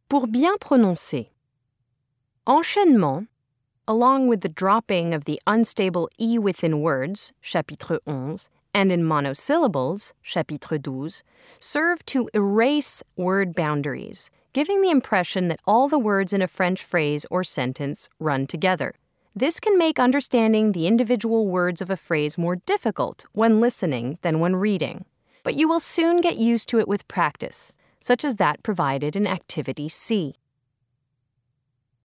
Pour bien prononcer. Enchaînement, along with the dropping of the unstable E within words, chapitre 11, and in monosyllables, chapitre 12, serve to erase word boundaries, giving the impression that all the words in a French phrase or sentence run together. This can make understanding the individual words of a phrase more difficult when listening than when reading. But you will soon get used to it with practice, such as that provided in Activity C.